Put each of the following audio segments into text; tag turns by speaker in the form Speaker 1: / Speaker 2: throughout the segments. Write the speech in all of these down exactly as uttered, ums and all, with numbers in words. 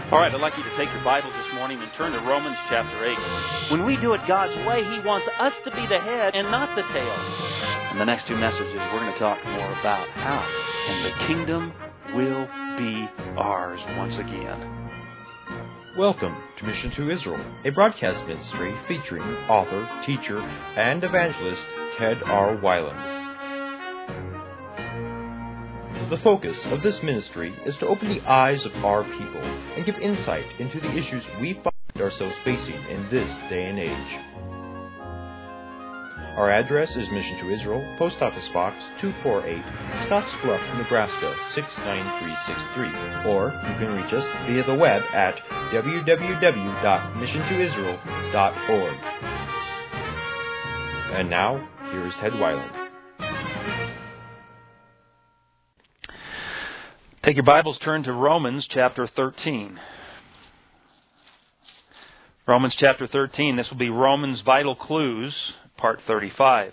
Speaker 1: All right, I'd like you to take your Bibles this morning and turn to Romans chapter eight. When we do it God's way, He wants us to be the head and not the tail. In the next two messages, we're going to talk more about how, and the kingdom will be ours once again.
Speaker 2: Welcome to Mission to Israel, a broadcast ministry featuring author, teacher, and evangelist Ted R. Weiland. The focus of this ministry is to open the eyes of our people and give insight into the issues we find ourselves facing in this day and age. Our address is Mission to Israel, Post Office Box two forty-eight, Scotts Bluff, Nebraska six nine three six three, or you can reach us via the web at w w w dot mission to israel dot org. And now, here is Ted Weiland.
Speaker 1: Take your Bibles, turn to Romans chapter thirteen. Romans chapter thirteen, this will be Romans Vital Clues, part thirty-five.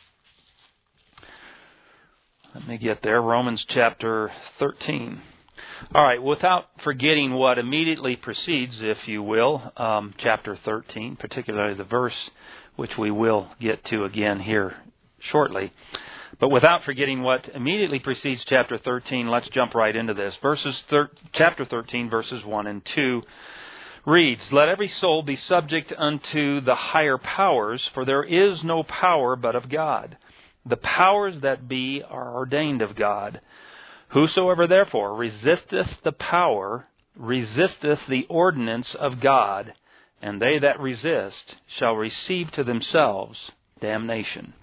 Speaker 1: Let me get there, Romans chapter thirteen. All right, without forgetting what immediately precedes, if you will, um, chapter thirteen, particularly the verse which we will get to again here shortly. But without forgetting what immediately precedes chapter thirteen, let's jump right into this. Verses thir- chapter thirteen, verses one and two reads, "Let every soul be subject unto the higher powers, for there is no power but of God. The powers that be are ordained of God. Whosoever therefore resisteth the power, resisteth the ordinance of God, and they that resist shall receive to themselves damnation."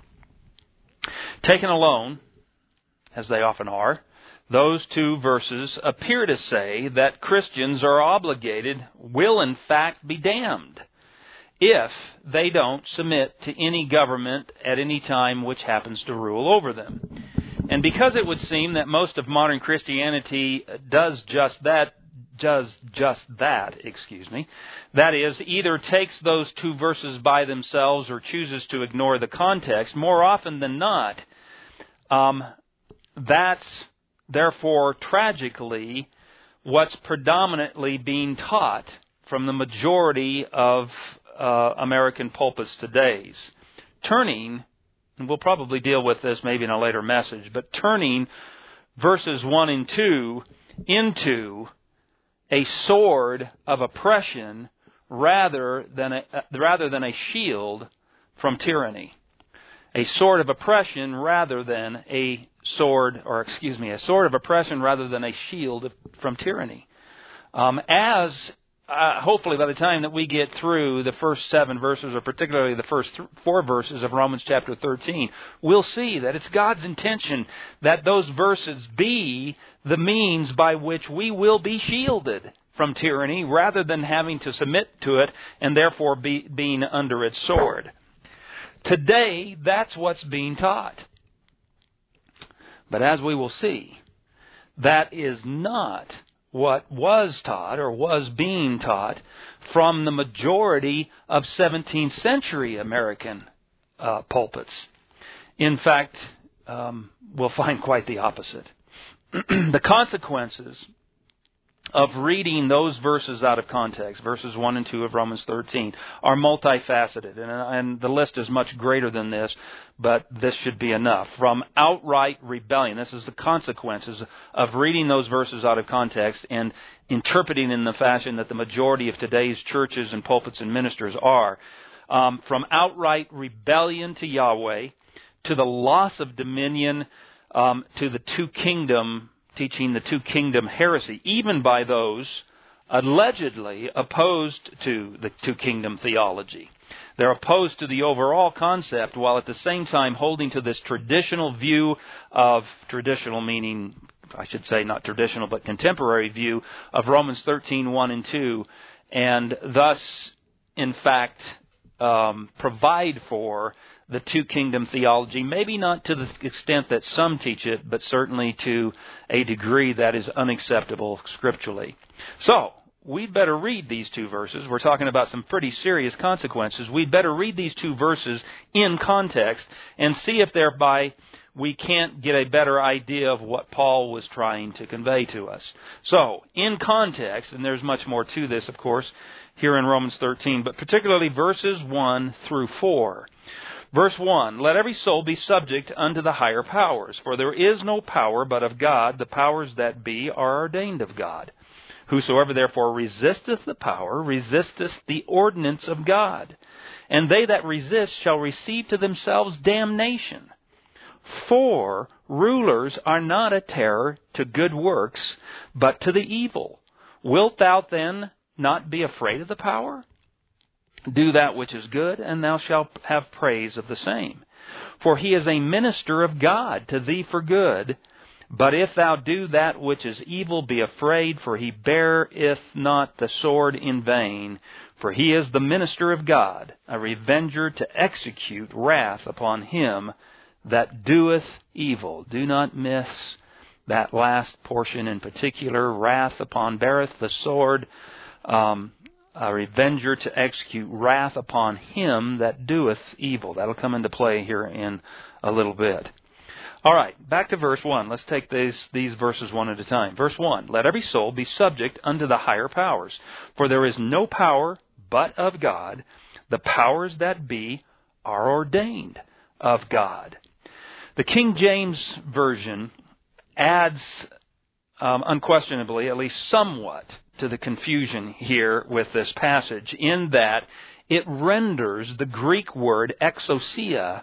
Speaker 1: Taken alone, as they often are, those two verses appear to say that Christians are obligated, will in fact be damned, if they don't submit to any government at any time which happens to rule over them. And because it would seem that most of modern Christianity does just that, does just that, excuse me, that is, either takes those two verses by themselves or chooses to ignore the context, more often than not, um, that's therefore tragically what's predominantly being taught from the majority of uh, American pulpits today. Turning, and we'll probably deal with this maybe in a later message, but turning verses one and two into a sword of oppression rather than a, rather than a shield from tyranny. A sword of oppression rather than a sword, or excuse me, a sword of oppression rather than a shield from tyranny. Um, as uh, hopefully by the time that we get through the first seven verses, or particularly the first th- four verses of Romans chapter thirteen, we'll see that it's God's intention that those verses be the means by which we will be shielded from tyranny rather than having to submit to it and therefore be, being under its sword. Today, that's what's being taught. But as we will see, that is not what was taught or was being taught from the majority of seventeenth century American uh, pulpits. In fact, um, we'll find quite the opposite. The consequences of reading those verses out of context, verses one and two of Romans thirteen, are multifaceted. And, and the list is much greater than this, but this should be enough. From outright rebellion, this is the consequences of reading those verses out of context and interpreting in the fashion that the majority of today's churches and pulpits and ministers are. Um, from outright rebellion to Yahweh, to the loss of dominion, um, to the two-kingdom teaching the two-kingdom heresy, even by those allegedly opposed to the two-kingdom theology. They're opposed to the overall concept, while at the same time holding to this traditional view of, traditional meaning, I should say not traditional, but contemporary view of Romans thirteen, one and two, and thus, in fact, um, provide for the two-kingdom theology, maybe not to the extent that some teach it, but certainly to a degree that is unacceptable scripturally. So, we'd better read these two verses. We're talking about some pretty serious consequences. We'd better read these two verses in context and see if thereby we can't get a better idea of what Paul was trying to convey to us. So, in context, and there's much more to this, of course, here in Romans thirteen, but particularly verses one through four. Verse one, let every soul be subject unto the higher powers, for there is no power but of God. The powers that be are ordained of God. Whosoever therefore resisteth the power, resisteth the ordinance of God. And they that resist shall receive to themselves damnation. For rulers are not a terror to good works, but to the evil. Wilt thou then not be afraid of the power? Do that which is good, and thou shalt have praise of the same. For he is a minister of God to thee for good. But if thou do that which is evil, be afraid, for he beareth not the sword in vain. For he is the minister of God, a revenger to execute wrath upon him that doeth evil. Do not miss that last portion in particular. Wrath upon, beareth the sword, um, a revenger to execute wrath upon him that doeth evil. That'll come into play here in a little bit. All right, back to verse one. Let's take these, these verses one at a time. Verse one, let every soul be subject unto the higher powers, for there is no power but of God. The powers that be are ordained of God. The King James Version adds, um, unquestionably, at least somewhat, to the confusion here with this passage, in that it renders the Greek word exousia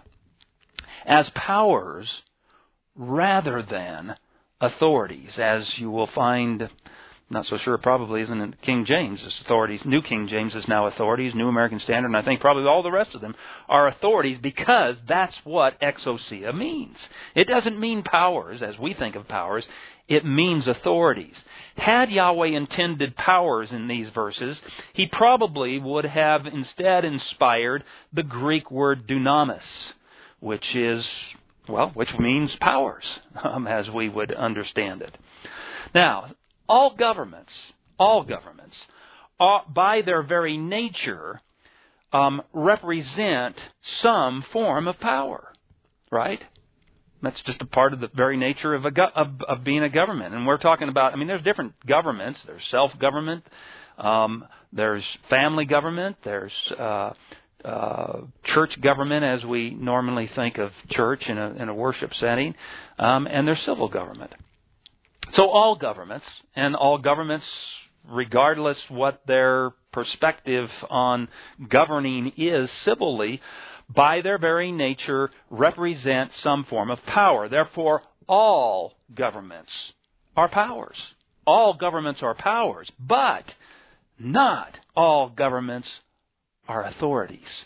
Speaker 1: as powers rather than authorities, as you will find. Not so sure, probably isn't in King James. It's authorities. New King James is now authorities. New American Standard, and I think probably all the rest of them are authorities, because that's what exousia means. It doesn't mean powers as we think of powers. It means authorities. Had Yahweh intended powers in these verses, He probably would have instead inspired the Greek word dunamis, which is, well, which means powers, um, as we would understand it. Now, all governments, all governments, are, by their very nature, um, represent some form of power, right? That's just a part of the very nature of, a go- of, of being a government. And we're talking about, I mean, there's different governments. There's self-government. Um, there's family government. There's uh, uh, church government, as we normally think of church in a, in a worship setting. Um, and there's civil government. So all governments, and all governments, regardless what their perspective on governing is civilly, by their very nature represent some form of power. Therefore, all governments are powers. All governments are powers, but not all governments are authorities.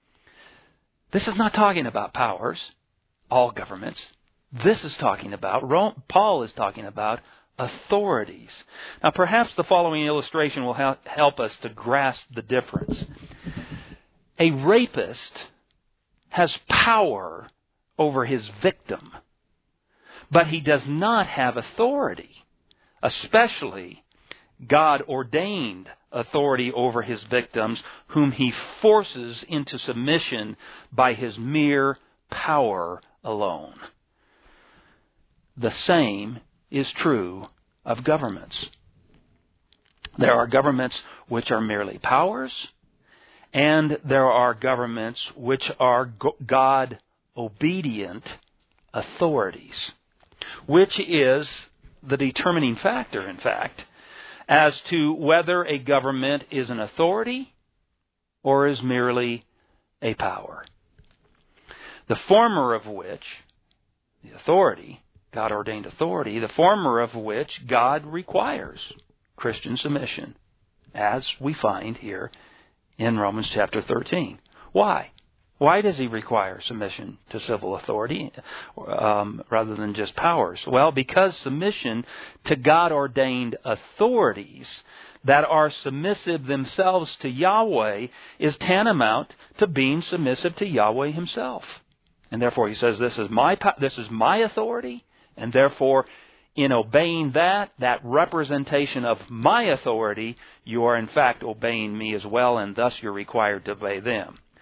Speaker 1: This is not talking about powers, all governments. This is talking about, Paul is talking about authorities. Now, perhaps the following illustration will help us to grasp the difference. A rapist has power over his victim, but he does not have authority, especially God-ordained authority over his victims, whom he forces into submission by his mere power alone. The same is true of governments. There are governments which are merely powers, and there are governments which are God-obedient authorities, which is the determining factor, in fact, as to whether a government is an authority or is merely a power. The former of which, the authority, God-ordained authority, the former of which God requires Christian submission, as we find here in Romans chapter thirteen. Why? Why does he require submission to civil authority um, rather than just powers? Well, because submission to God-ordained authorities that are submissive themselves to Yahweh is tantamount to being submissive to Yahweh himself. And therefore he says, this is my this is my authority, and therefore in obeying that, that representation of my authority, you are in fact obeying me as well, and thus you're required to obey them.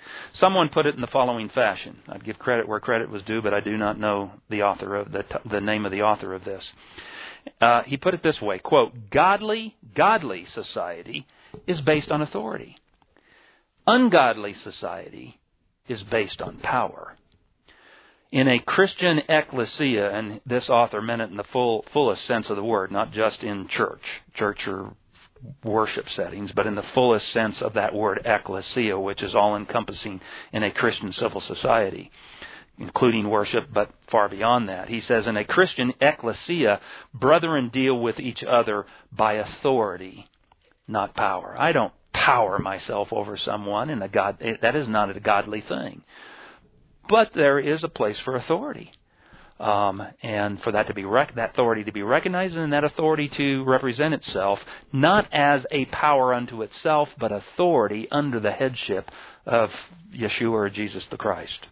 Speaker 1: Someone put it in the following fashion. I'd give credit where credit was due, but I do not know the author of the, the name of the author of this. Uh, he put it this way, quote, godly, godly society is based on authority. Ungodly society is based on power. In a Christian ecclesia, and this author meant it in the full fullest sense of the word, not just in church, church or worship settings, but in the fullest sense of that word ecclesia, which is all-encompassing in a Christian civil society, including worship, but far beyond that. He says, in a Christian ecclesia, brethren deal with each other by authority, not power. I don't power myself over someone, and a God, that is not a godly thing. But there is a place for authority. Um, and for that to be rec- that authority to be recognized, and that authority to represent itself not as a power unto itself, but authority under the headship of Yeshua or Jesus the Christ.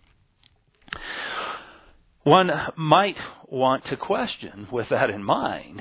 Speaker 1: One might want to question, with that in mind,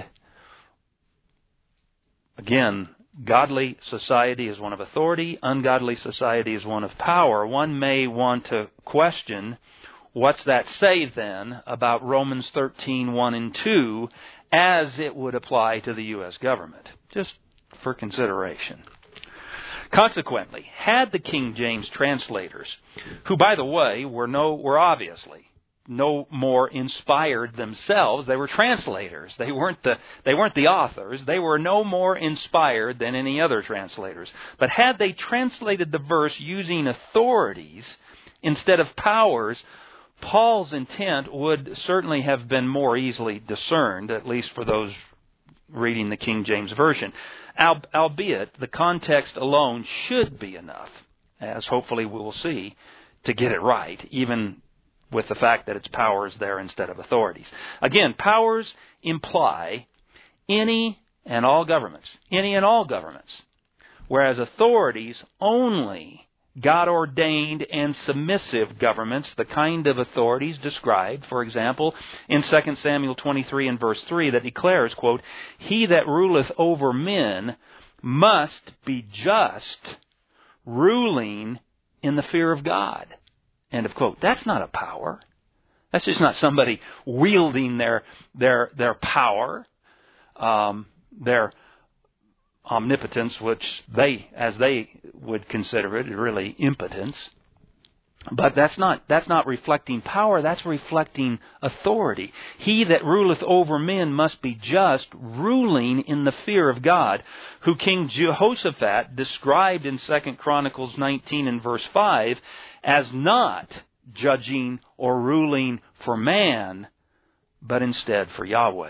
Speaker 1: again, godly society is one of authority, ungodly society is one of power. One may want to question, what's that say then about Romans thirteen, one and two as it would apply to the U S government? Just for consideration. Consequently, had the King James translators, who by the way were no were obviously no more inspired themselves, they were translators. They weren't the they weren't the authors. They were no more inspired than any other translators. But had they translated the verse using authorities instead of powers, Paul's intent would certainly have been more easily discerned, at least for those reading the King James Version. Al- albeit, the context alone should be enough, as hopefully we will see, to get it right, even with the fact that it's powers there instead of authorities. Again, powers imply any and all governments, any and all governments, whereas authorities only God-ordained and submissive governments, the kind of authorities described, for example, in Second Samuel twenty-three and verse three, that declares, quote, he that ruleth over men must be just, ruling in the fear of God. End of quote. That's not a power. That's just not somebody wielding their their their power, um, their omnipotence, which they, as they would consider it, really impotence. But that's not that's not reflecting power. That's reflecting authority. He that ruleth over men must be just, ruling in the fear of God, who King Jehoshaphat described in Second Chronicles nineteen and verse five as not judging or ruling for man, but instead for Yahweh.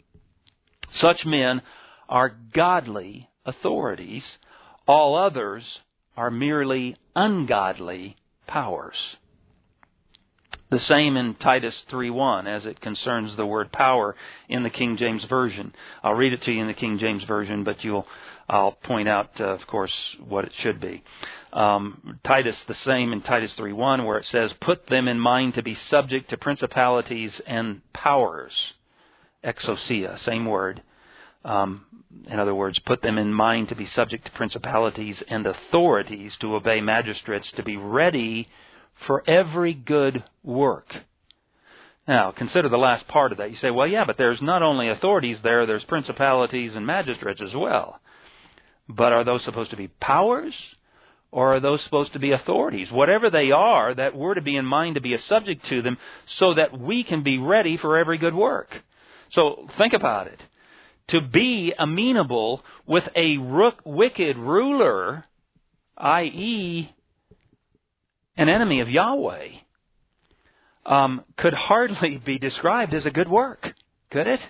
Speaker 1: Such men are godly authorities. All others are merely ungodly powers. The same in Titus three one as it concerns the word power in the King James Version. I'll read it to you in the King James Version, but you'll I'll point out, uh, of course, what it should be. Um, Titus, the same in Titus three one, where it says, put them in mind to be subject to principalities and powers. Exousia, same word. Um, in other words, put them in mind to be subject to principalities and authorities, to obey magistrates, to be ready for every good work. Now, consider the last part of that. You say, well, yeah, but there's not only authorities there, there's principalities and magistrates as well. But are those supposed to be powers, or are those supposed to be authorities? Whatever they are, that we're to be in mind to be a subject to them so that we can be ready for every good work. So think about it. To be amenable with a rook, wicked ruler, that is an enemy of Yahweh, um, could hardly be described as a good work, could it?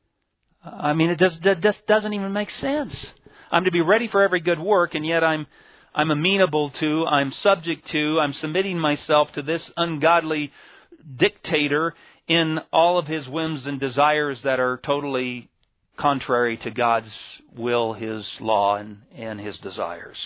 Speaker 1: I mean, it just, it just doesn't even make sense. I'm to be ready for every good work, and yet I'm I'm amenable to, I'm subject to, I'm submitting myself to this ungodly dictator in all of his whims and desires that are totally contrary to God's will, His law, and, and His desires.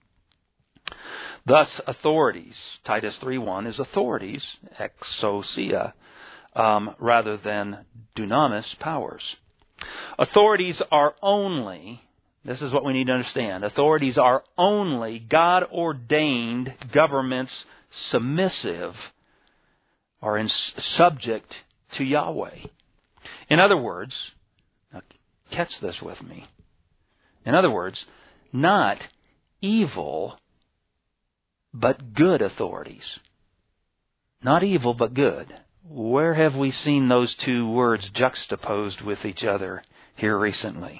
Speaker 1: Thus, authorities, Titus three one is authorities, exousia, um, rather than dunamis, powers. Authorities are only This is what we need to understand. Authorities are only God-ordained governments submissive or in subject to Yahweh. In other words, now catch this with me. In other words, not evil, but good authorities. Not evil, but good. Where have we seen those two words juxtaposed with each other here recently?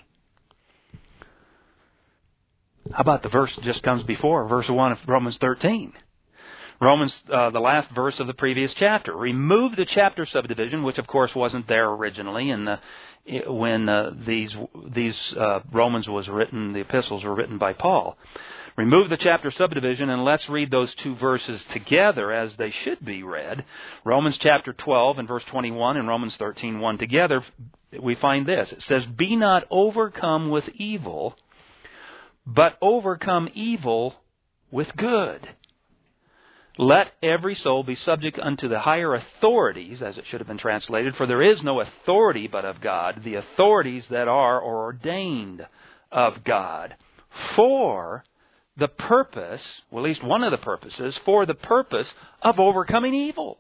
Speaker 1: How about the verse that just comes before, verse one of Romans thirteen? Romans, uh, the last verse of the previous chapter. Remove the chapter subdivision, which of course wasn't there originally in the, when uh, these these uh, Romans was written, the epistles were written by Paul. Remove the chapter subdivision and let's read those two verses together as they should be read. Romans chapter twelve and verse twenty-one and Romans thirteen one together, we find this. It says, "Be not overcome with evil, but overcome evil with good. Let every soul be subject unto the higher authorities," as it should have been translated, "for there is no authority but of God, the authorities that are ordained of God, for the purpose," well, at least one of the purposes, "for the purpose of overcoming evil."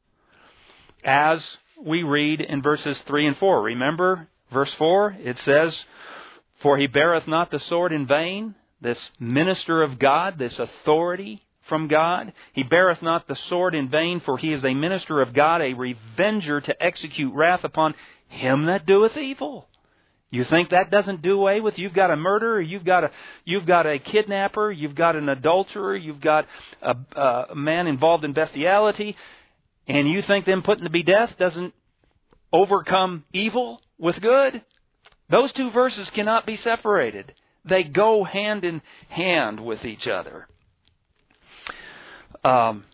Speaker 1: As we read in verses three and four. Remember verse four? It says, "For he beareth not the sword in vain," this minister of God, this authority from God. "He beareth not the sword in vain, for he is a minister of God, a revenger to execute wrath upon him that doeth evil." You think that doesn't do away with? You've got a murderer, you've got a you've got a kidnapper, you've got an adulterer, you've got a, a man involved in bestiality, and you think them putting to be death doesn't overcome evil with good? Those two verses cannot be separated. They go hand in hand with each other. Um,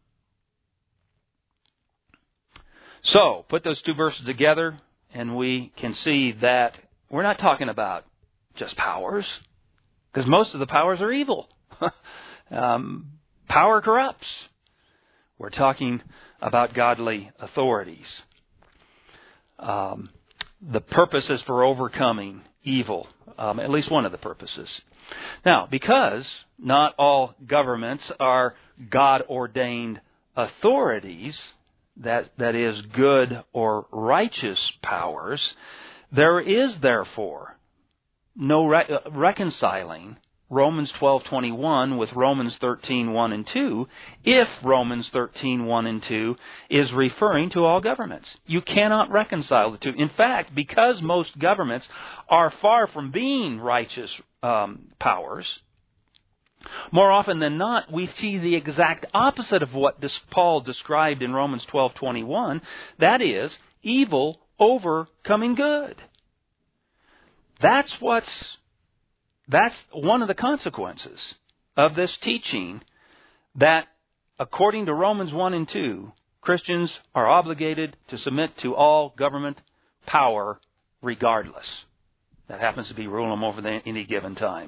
Speaker 1: so, put those two verses together, and we can see that we're not talking about just powers, because most of the powers are evil. um, power corrupts. We're talking about godly authorities. Um, the purpose is for overcoming evil, um, at least one of the purposes. Now, because not all governments are God-ordained authorities, that that is good or righteous powers, there is therefore no re- reconciling Romans twelve twenty-one with Romans thirteen one and two if Romans thirteen one and two is referring to all governments. You cannot reconcile the two. In fact, because most governments are far from being righteous um, powers, more often than not, we see the exact opposite of what this Paul described in Romans twelve twenty-one. That is, evil overcoming good. That's what's that's one of the consequences of this teaching, that according to Romans one and two, Christians are obligated to submit to all government power regardless. That happens to be ruling them over the, any given time.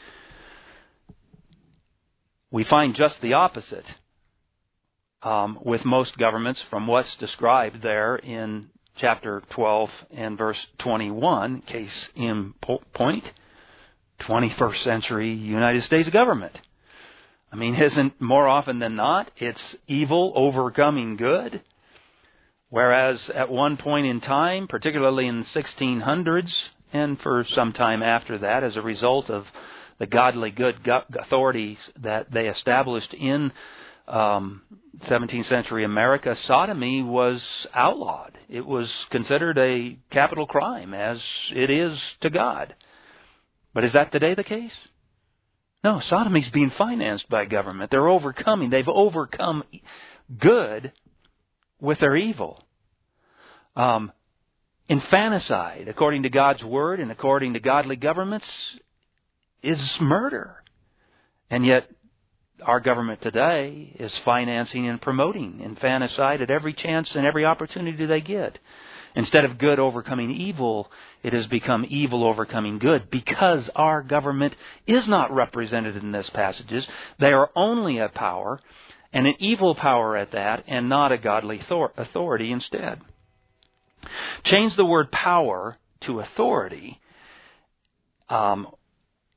Speaker 1: We find just the opposite um, with most governments from what's described there in chapter twelve and verse twenty-one. Case in point, twenty-first century United States government. I mean, isn't more often than not, it's evil overcoming good? Whereas at one point in time, particularly in the sixteen hundreds, and for some time after that, as a result of the godly good go- authorities that they established in um, seventeenth century America, sodomy was outlawed. It was considered a capital crime, as it is to God. But is that today the case? No, sodomy's being financed by government. They're overcoming. They've overcome good with their evil. Um, infanticide, according to God's Word and according to godly governments, is murder. And yet, our government today is financing and promoting infanticide at every chance and every opportunity they get. Instead of good overcoming evil, it has become evil overcoming good, because our government is not represented in these passages. They are only a power, and an evil power at that, and not a godly authority instead. Change the word power to authority, um,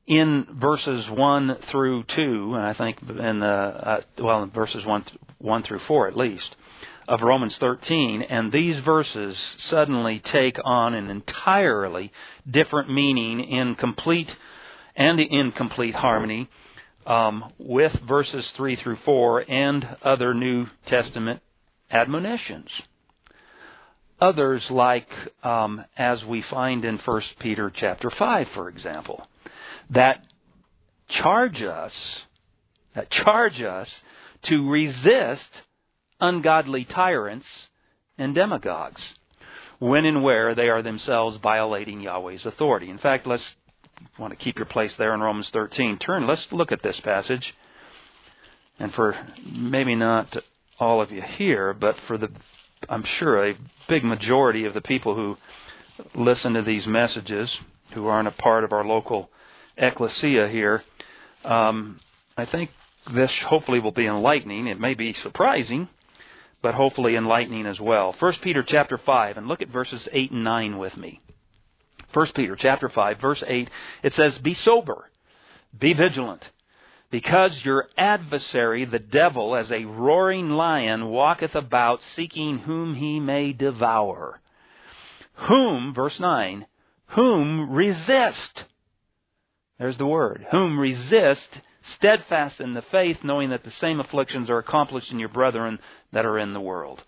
Speaker 1: in verses one through two, and I think in the, uh, well, in verses one, th- one through four at least, of Romans thirteen, and these verses suddenly take on an entirely different meaning in complete and incomplete harmony um, with verses three through four and other New Testament admonitions. Others, like um, as we find in First Peter chapter five, for example, that charge us, that charge us to resist ungodly tyrants and demagogues, when and where they are themselves violating Yahweh's authority. In fact, let's want to keep your place there in Romans thirteen. Turn, let's look at this passage. And for maybe not all of you here, but for the, I'm sure, a big majority of the people who listen to these messages, who aren't a part of our local ecclesia here, um, I think this hopefully will be enlightening. It may be surprising, but hopefully enlightening as well. First Peter chapter five, and look at verses eight and nine with me. First Peter chapter five, verse eight, it says, "Be sober, be vigilant, because your adversary, the devil, as a roaring lion, walketh about, seeking whom he may devour. Whom," verse nine, "whom resist." There's the word. "Whom resist, steadfast in the faith, knowing that the same afflictions are accomplished in your brethren that are in the world."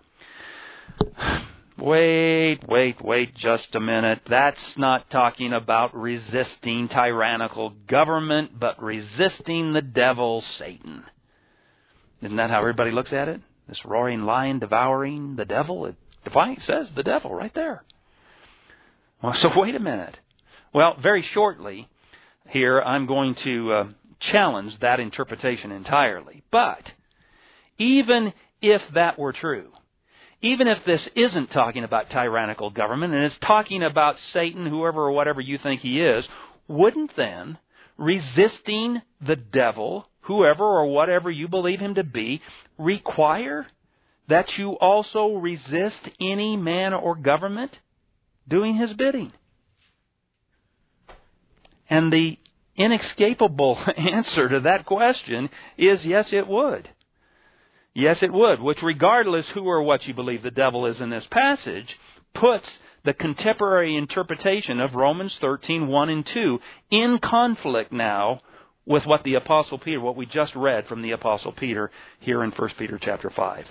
Speaker 1: Wait, wait, wait just a minute. That's not talking about resisting tyrannical government, but resisting the devil, Satan. Isn't that how everybody looks at it? This roaring lion devouring the devil? It defines, says the devil right there. Well, so wait a minute. Well, very shortly here, I'm going to uh, challenge that interpretation entirely. But even if that were true, even if this isn't talking about tyrannical government and it's talking about Satan, whoever or whatever you think he is, wouldn't then resisting the devil, whoever or whatever you believe him to be, require that you also resist any man or government doing his bidding? And the inescapable answer to that question is yes, it would. Yes, it would, which regardless who or what you believe the devil is in this passage, puts the contemporary interpretation of Romans thirteen, one and two in conflict now with what the Apostle Peter, what we just read from the Apostle Peter here in First Peter chapter five.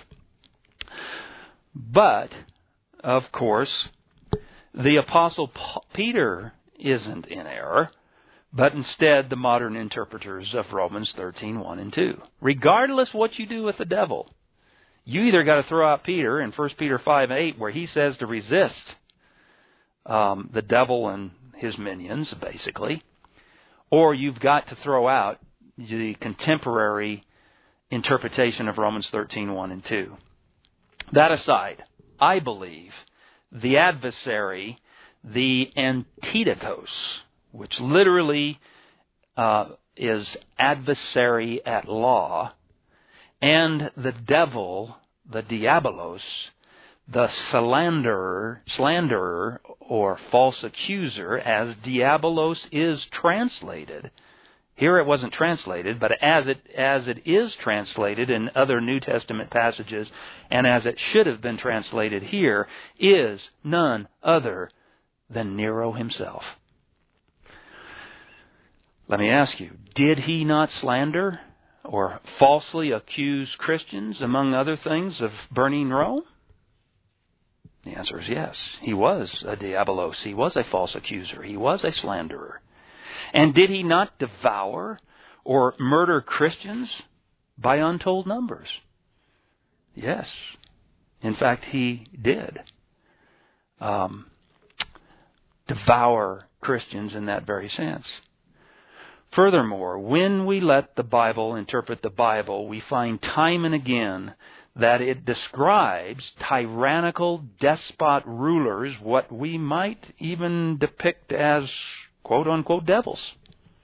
Speaker 1: But, of course, the Apostle Peter isn't in error, but instead the modern interpreters of Romans thirteen, one and two. Regardless what you do with the devil, you either got to throw out Peter in First Peter five, eight, where he says to resist um, the devil and his minions, basically, or you've got to throw out the contemporary interpretation of Romans thirteen, one and two. That aside, I believe the adversary, the antidikos, which literally uh, is adversary at law, and the devil, the diabolos, the slanderer, slanderer or false accuser, as diabolos is translated. Here it wasn't translated, but as it as it is translated in other New Testament passages, and as it should have been translated here, is none other than Nero himself. Let me ask you, did he not slander or falsely accuse Christians, among other things, of burning Rome? The answer is yes. He was a diabolos. He was a false accuser. He was a slanderer. And did he not devour or murder Christians by untold numbers? Yes. In fact, he did um, devour Christians in that very sense. Furthermore, when we let the Bible interpret the Bible, we find time and again that it describes tyrannical despot rulers, what we might even depict as quote-unquote devils,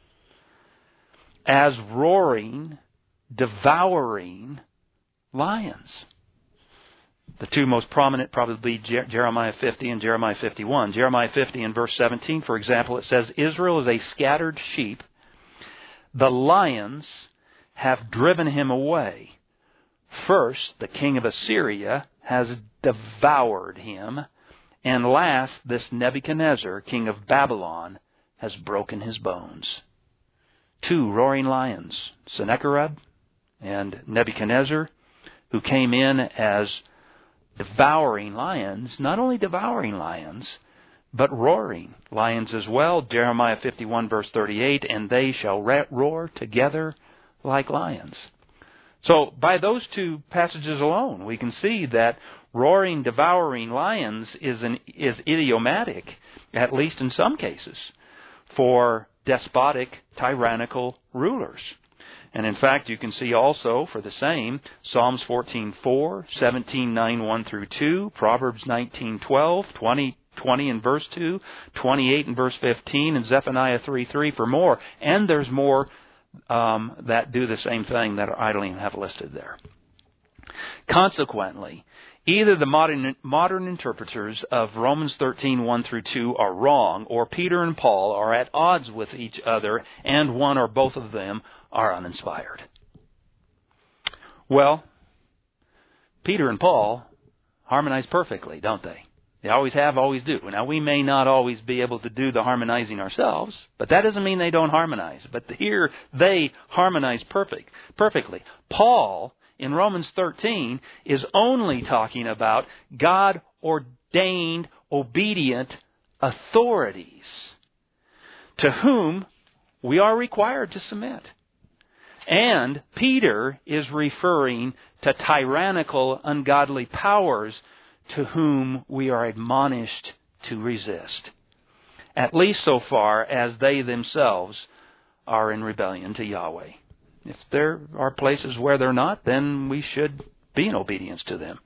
Speaker 1: as roaring, devouring lions. The two most prominent probably Jeremiah fifty and Jeremiah fifty-one. Jeremiah fifty in verse seventeen, for example, it says, "Israel is a scattered sheep the lions have driven him away. First, the king of Assyria has devoured him. And last, this Nebuchadnezzar, king of Babylon, has broken his bones. Two roaring lions, Sennacherib and Nebuchadnezzar, who came in as devouring lions, not only devouring lions, but roaring lions as well. Jeremiah fifty-one, verse thirty-eight, and they shall roar together like lions. So by those two passages alone, we can see that roaring, devouring lions is an, is idiomatic, at least in some cases, for despotic, tyrannical rulers. And in fact, you can see also for the same, Psalms fourteen four, seventeen nine, one through two, Proverbs nineteen twelve, twenty, twenty in verse two, twenty-eight in verse fifteen, and Zephaniah three three for more. And there's more um, that do the same thing that I don't even have listed there. Consequently, either the modern modern interpreters of Romans thirteen, one through two are wrong, or Peter and Paul are at odds with each other, and one or both of them are uninspired. Well, Peter and Paul harmonize perfectly, don't they? They always have, always do. Now, we may not always be able to do the harmonizing ourselves, but that doesn't mean they don't harmonize. But here, they harmonize perfect, perfectly. Paul, in Romans thirteen, is only talking about God-ordained, obedient authorities to whom we are required to submit. And Peter is referring to tyrannical, ungodly powers to whom we are admonished to resist, at least so far as they themselves are in rebellion to Yahweh. If there are places where they're not, then we should be in obedience to them.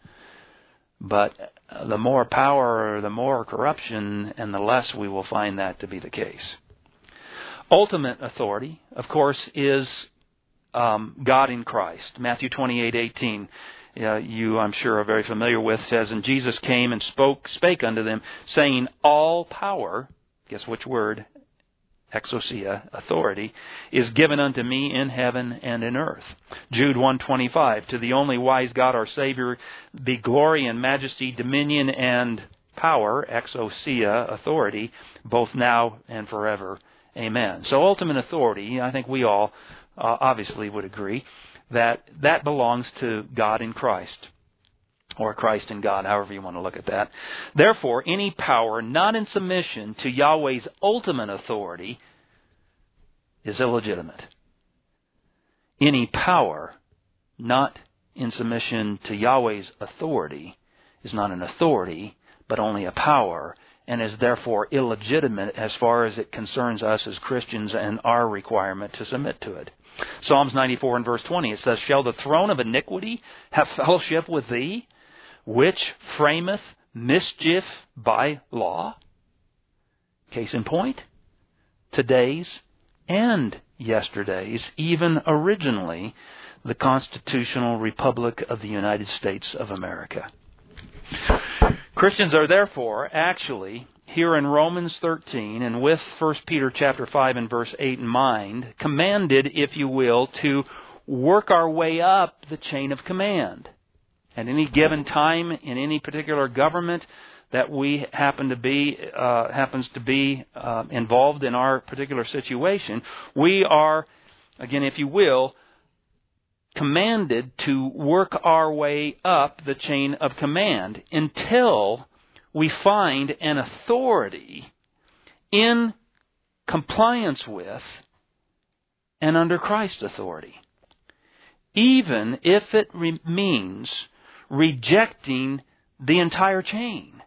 Speaker 1: But the more power, the more corruption, and the less we will find that to be the case. Ultimate authority, of course, is um, God in Christ. Matthew twenty-eight eighteen, uh, you, I'm sure, are very familiar with, says, and Jesus came and spoke, spake unto them, saying, all power, guess which word? Exousia, authority, is given unto me in heaven and in earth. Jude one twenty-five, to the only wise God our Savior be glory and majesty, dominion and power, exousia, authority, both now and forever. Amen. So ultimate authority, I think we all uh, obviously would agree, that that belongs to God in Christ. Or Christ in God, however you want to look at that. Therefore, any power not in submission to Yahweh's ultimate authority is illegitimate. Any power not in submission to Yahweh's authority is not an authority, but only a power, and is therefore illegitimate as far as it concerns us as Christians and our requirement to submit to it. Psalms ninety-four and verse twenty, it says, shall the throne of iniquity have fellowship with thee, which frameth mischief by law? Case in point, today's and yesterday's, even originally, the Constitutional Republic of the United States of America. Christians are therefore actually, here in Romans thirteen, and with First Peter chapter five and verse eight in mind, commanded, if you will, to work our way up the chain of command. At any given time, in any particular government that we happen to be, uh, happens to be uh, involved in our particular situation, we are, again, if you will, commanded to work our way up the chain of command until we find an authority in compliance with and under Christ's authority, even if it re- means rejecting the entire chain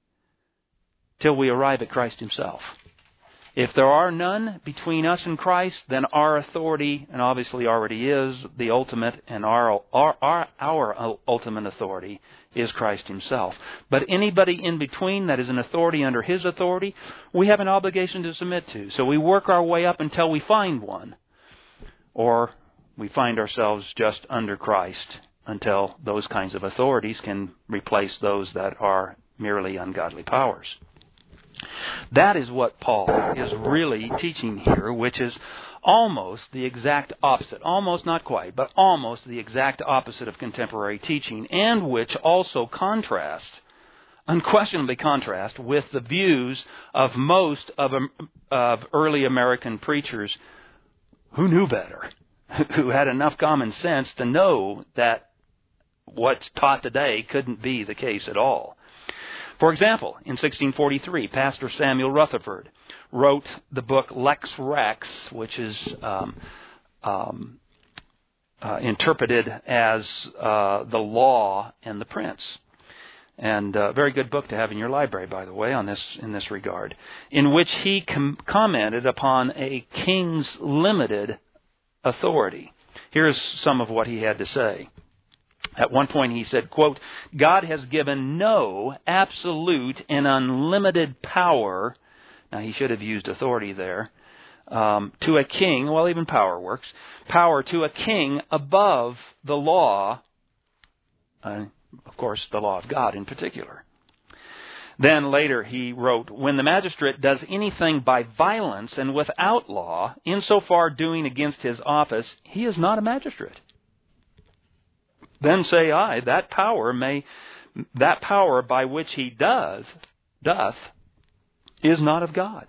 Speaker 1: till we arrive at Christ Himself. If there are none between us and Christ, then our authority, and obviously already is, the ultimate, and our, our, our, our ultimate authority is Christ Himself. But anybody in between that is an authority under His authority, we have an obligation to submit to. So we work our way up until we find one. Or we find ourselves just under Christ until those kinds of authorities can replace those that are merely ungodly powers. That is what Paul is really teaching here, which is almost the exact opposite, almost not quite, but almost the exact opposite of contemporary teaching, and which also contrasts, unquestionably contrast, with the views of most of, of early American preachers who knew better, who had enough common sense to know that what's taught today couldn't be the case at all. For example, in sixteen forty-three, Pastor Samuel Rutherford wrote the book Lex Rex, which is um, um, uh, interpreted as uh, the law and the prince. And a very good book to have in your library, by the way, on this in this regard, in which he com- commented upon a king's limited authority. Here's some of what he had to say. At one point he said, quote, God has given no absolute and unlimited power, now he should have used authority there, um, to a king, well even power works, power to a king above the law, uh, of course the law of God in particular. Then later he wrote, when the magistrate does anything by violence and without law, insofar doing against his office, he is not a magistrate. Then say I, that power may, that power by which he does, doth, is not of God.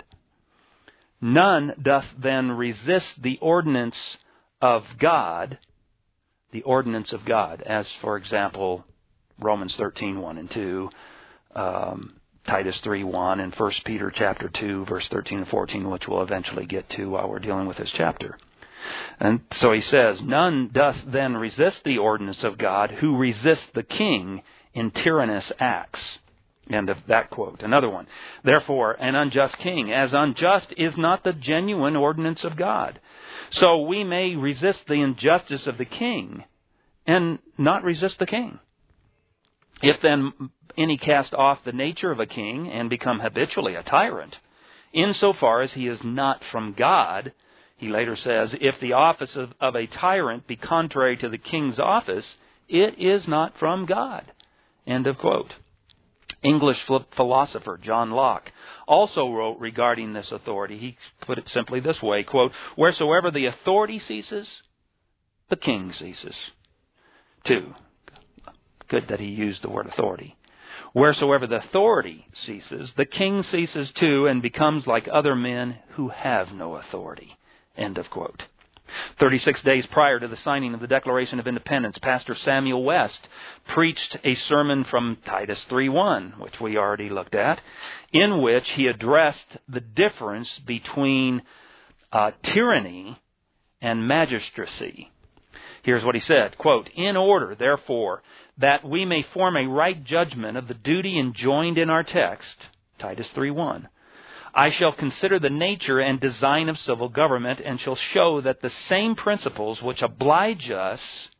Speaker 1: None doth then resist the ordinance of God, the ordinance of God, as for example, Romans thirteen, one and two, um, Titus three, one, and First Peter chapter two, verse thirteen and fourteen, which we'll eventually get to while we're dealing with this chapter. And so he says, none doth then resist the ordinance of God who resists the king in tyrannous acts. End of that quote. Another one. Therefore, an unjust king, as unjust, is not the genuine ordinance of God. So we may resist the injustice of the king and not resist the king. If then any cast off the nature of a king and become habitually a tyrant, insofar as he is not from God, he later says, if the office of, of a tyrant be contrary to the king's office, it is not from God. End of quote. English philosopher John Locke also wrote regarding this authority. He put it simply this way, quote, wheresoever the authority ceases, the king ceases. Two. Good that he used the word authority. Wheresoever the authority ceases, the king ceases too and becomes like other men who have no authority. End of quote. Thirty-six days prior to the signing of the Declaration of Independence, Pastor Samuel West preached a sermon from Titus three one, which we already looked at, in which he addressed the difference between uh, tyranny and magistracy. Here's what he said, quote, in order, therefore, that we may form a right judgment of the duty enjoined in our text, Titus three one, I shall consider the nature and design of civil government and shall show that the same principles which oblige us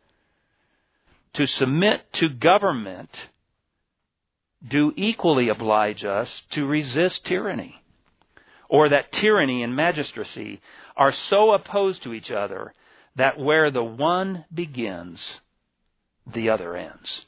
Speaker 1: to submit to government do equally oblige us to resist tyranny, or that tyranny and magistracy are so opposed to each other that where the one begins, the other ends.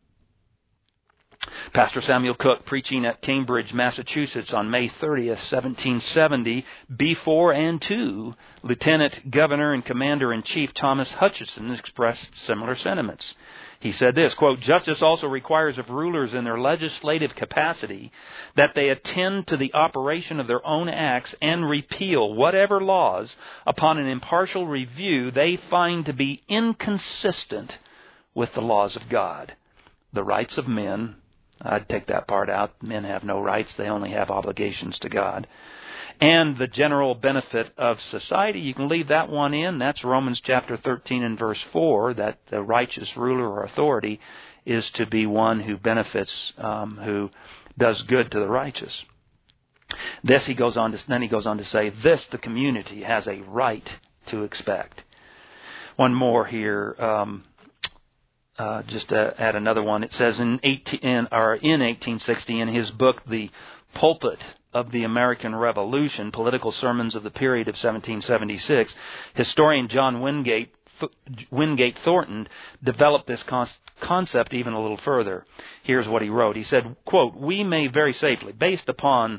Speaker 1: Pastor Samuel Cook, preaching at Cambridge, Massachusetts on May thirtieth, seventeen seventy, before and to Lieutenant Governor and Commander-in-Chief Thomas Hutchinson, expressed similar sentiments. He said this, quote, justice also requires of rulers in their legislative capacity that they attend to the operation of their own acts and repeal whatever laws upon an impartial review they find to be inconsistent with the laws of God. The rights of men, I'd take that part out. Men have no rights. They only have obligations to God. And the general benefit of society, you can leave that one in. That's Romans chapter thirteen and verse four, that the righteous ruler or authority is to be one who benefits, um, who does good to the righteous. This he goes on to, then he goes on to say, this the community has a right to expect. One more here. Um, Uh, just to add another one, it says in eighteen in, or in eighteen sixty in his book, The Pulpit of the American Revolution, Political Sermons of the Period of seventeen seventy-six, historian John Wingate, Wingate Thornton developed this con- concept even a little further. Here's what he wrote. He said, quote, we may very safely, based upon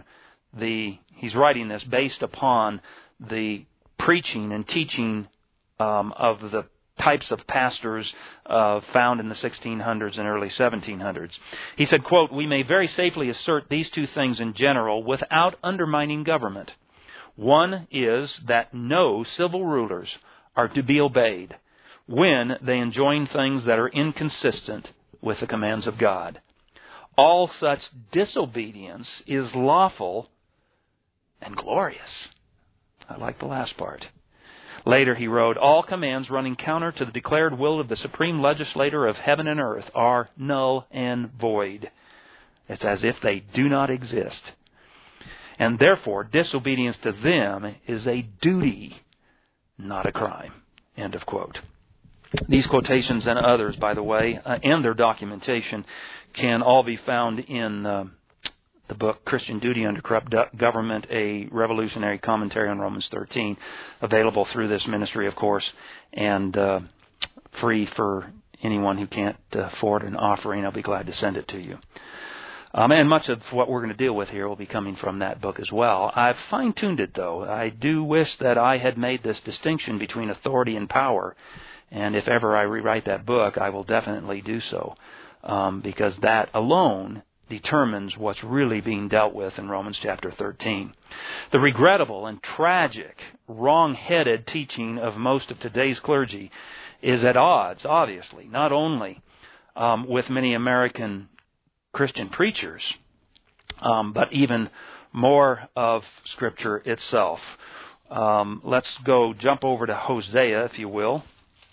Speaker 1: the he's writing this based upon the preaching and teaching um, of the types of pastors uh, found in the sixteen hundreds and early seventeen hundreds. He said, quote, "We may very safely assert these two things in general without undermining government. One is that no civil rulers are to be obeyed when they enjoin things that are inconsistent with the commands of God. All such disobedience is lawful and glorious." I like the last part. Later he wrote, "All commands running counter to the declared will of the supreme legislator of heaven and earth are null and void." It's as if they do not exist. "And therefore disobedience to them is a duty, not a crime." End of quote. These quotations and others, by the way, uh, and their documentation can all be found in uh, the book Christian Duty Under Corrupt Government, a revolutionary commentary on Romans thirteen, available through this ministry, of course, and uh, free for anyone who can't afford an offering. I'll be glad to send it to you. Um, and much of what we're going to deal with here will be coming from that book as well. I've fine-tuned it, though. I do wish that I had made this distinction between authority and power. And if ever I rewrite that book, I will definitely do so, um, because that alone determines what's really being dealt with in Romans chapter thirteen. The regrettable and tragic, wrong-headed teaching of most of today's clergy is at odds, obviously, not only um, with many American Christian preachers, um, but even more of Scripture itself. Um, let's go jump over to Hosea, if you will.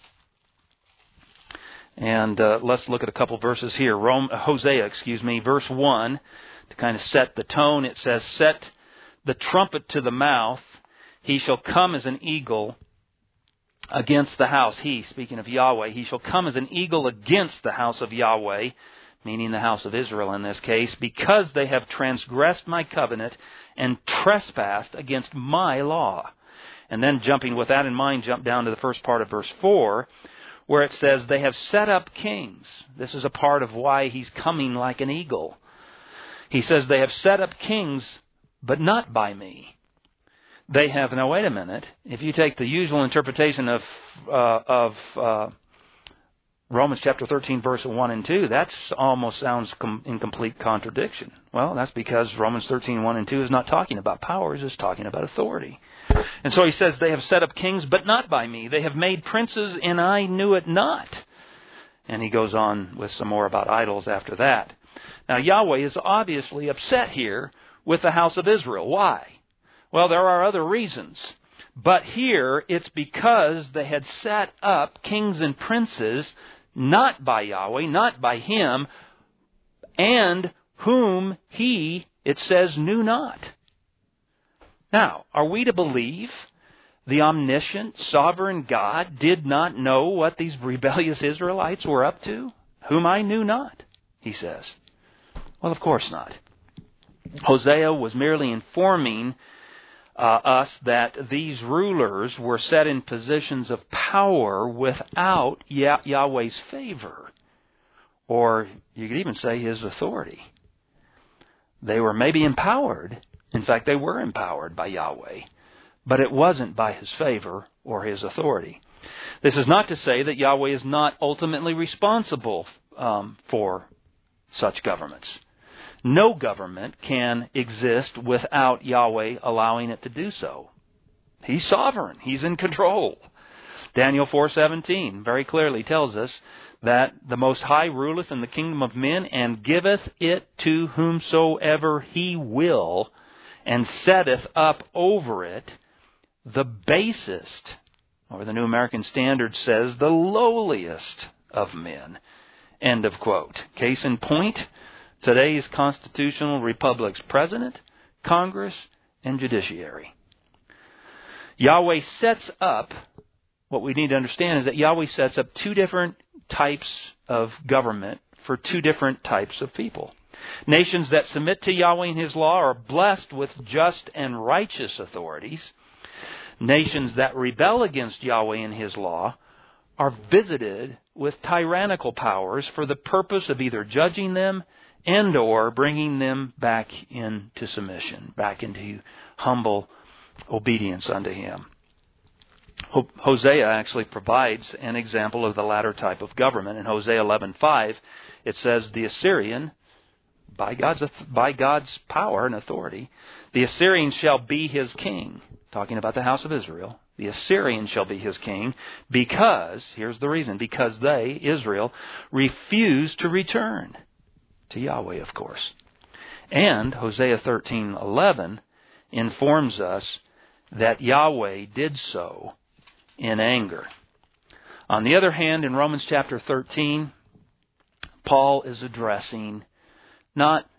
Speaker 1: And uh, let's look at a couple verses here. Rome, Hosea, excuse me, verse one, to kind of set the tone. It says, "Set the trumpet to the mouth. He shall come as an eagle against the house." He, speaking of Yahweh, "he shall come as an eagle against the house of Yahweh," meaning the house of Israel in this case, "because they have transgressed my covenant and trespassed against my law." And then jumping with that in mind, jump down to the first part of verse four, where it says, "They have set up kings." This is a part of why he's coming like an eagle. He says, "They have set up kings, but not by me. They have," now wait a minute, if you take the usual interpretation of uh, of uh, Romans chapter thirteen, verse one and two, that almost sounds com- in complete contradiction. Well, that's because Romans thirteen, one and two is not talking about powers, it's talking about authority. And so he says, "They have set up kings, but not by me. They have made princes, and I knew it not." And he goes on with some more about idols after that. Now, Yahweh is obviously upset here with the house of Israel. Why? Well, there are other reasons. But here, it's because they had set up kings and princes, not by Yahweh, not by Him, and whom He, it says, knew not. Now, are we to believe the omniscient, sovereign God did not know what these rebellious Israelites were up to? "Whom I knew not," he says. Well, of course not. Hosea was merely informing uh, us that these rulers were set in positions of power without Yah- Yahweh's favor, or you could even say His authority. They were maybe empowered. In fact, they were empowered by Yahweh, but it wasn't by His favor or His authority. This is not to say that Yahweh is not ultimately responsible um, for such governments. No government can exist without Yahweh allowing it to do so. He's sovereign. He's in control. Daniel four seventeen very clearly tells us that the Most High ruleth in the kingdom of men and giveth it to whomsoever He will, and setteth up over it the basest, or the New American Standard says, the lowliest of men. End of quote. Case in point, today's constitutional republic's president, Congress, and judiciary. Yahweh sets up, what we need to understand is that Yahweh sets up two different types of government for two different types of people. Nations that submit to Yahweh and His law are blessed with just and righteous authorities. Nations that rebel against Yahweh and His law are visited with tyrannical powers for the purpose of either judging them and or bringing them back into submission, back into humble obedience unto Him. Hosea actually provides an example of the latter type of government. In Hosea eleven five, it says, the Assyrian, by God's, by God's power and authority, the Assyrian shall be his king. Talking about the house of Israel. The Assyrian shall be his king because, here's the reason, because they, Israel, refuse to return to Yahweh, of course. And Hosea thirteen eleven informs us that Yahweh did so in anger. On the other hand, in Romans chapter thirteen, Paul is addressing not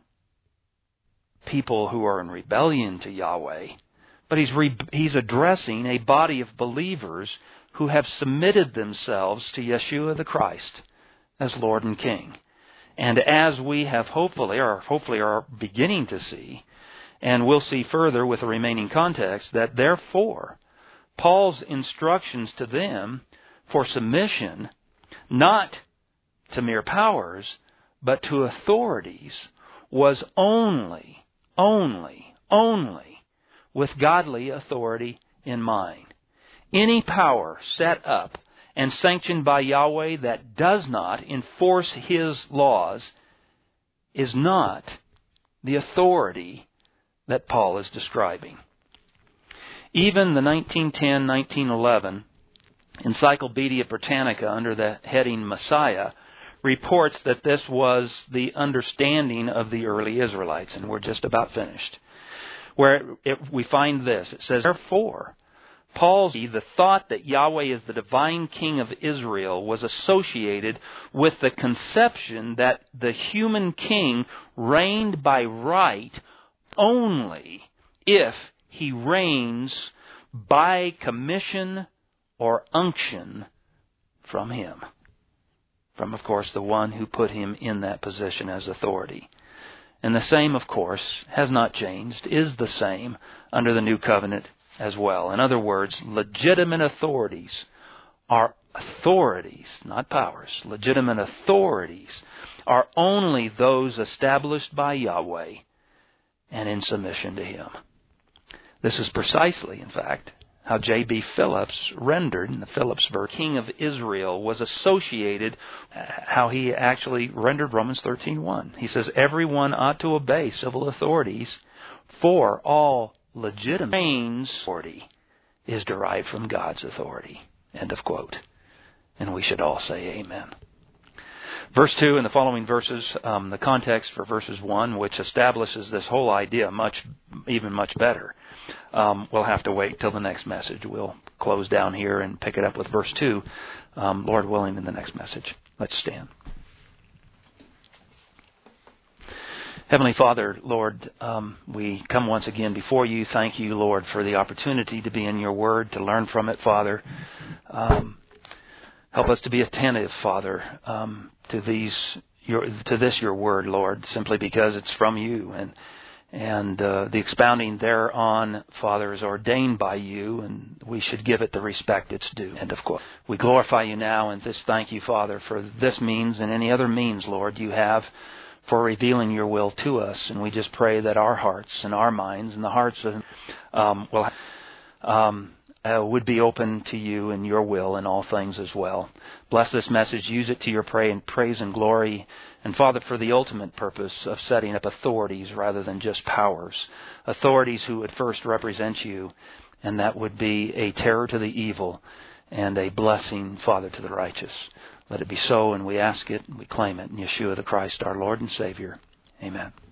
Speaker 1: people who are in rebellion to Yahweh, but he's re- he's addressing a body of believers who have submitted themselves to Yeshua the Christ as Lord and King. And as we have hopefully, or hopefully are beginning to see, and we'll see further with the remaining context, that therefore Paul's instructions to them for submission, not to mere powers, but to authorities, was only, only, only with godly authority in mind. Any power set up and sanctioned by Yahweh that does not enforce His laws is not the authority that Paul is describing. Even the nineteen ten nineteen eleven Encyclopedia Britannica, under the heading Messiah, reports that this was the understanding of the early Israelites, and we're just about finished. Where it, it, we find this, it says, therefore, Paul's the thought that Yahweh is the divine King of Israel was associated with the conception that the human king reigned by right only if he reigns by commission or unction from him. From, of course, the one who put him in that position as authority. And the same, of course, has not changed, is the same under the new covenant as well. In other words, legitimate authorities are authorities, not powers. Legitimate authorities are only those established by Yahweh and in submission to Him. This is precisely, in fact, how J B Phillips rendered, in the Phillips verse, King of Israel was associated, how he actually rendered Romans thirteen one. He says, everyone ought to obey civil authorities, for all legitimate authority is derived from God's authority. End of quote. And we should all say amen. Verse two and the following verses, um, the context for verses one, which establishes this whole idea much, even much better. Um, we'll have to wait till the next message. We'll close down here and pick it up with verse two, um, Lord willing, in the next message. Let's stand. Heavenly Father, Lord, um, we come once again before you. Thank you, Lord, for the opportunity to be in your word, to learn from it, Father. Um, help us to be attentive, Father, um, to these, your, to this your word, Lord, simply because it's from you. And And uh, the expounding thereon, Father, is ordained by you, and we should give it the respect it's due. End of quote. We glorify you now, and this thank you, Father, for this means and any other means, Lord, you have for revealing your will to us. And we just pray that our hearts and our minds and the hearts of um, will um, uh, would be open to you and your will in all things as well. Bless this message. Use it to your pray and praise and glory. And Father, for the ultimate purpose of setting up authorities rather than just powers. Authorities who would first represent you, and that would be a terror to the evil and a blessing, Father, to the righteous. Let it be so, and we ask it, and we claim it in Yeshua the Christ, our Lord and Savior. Amen.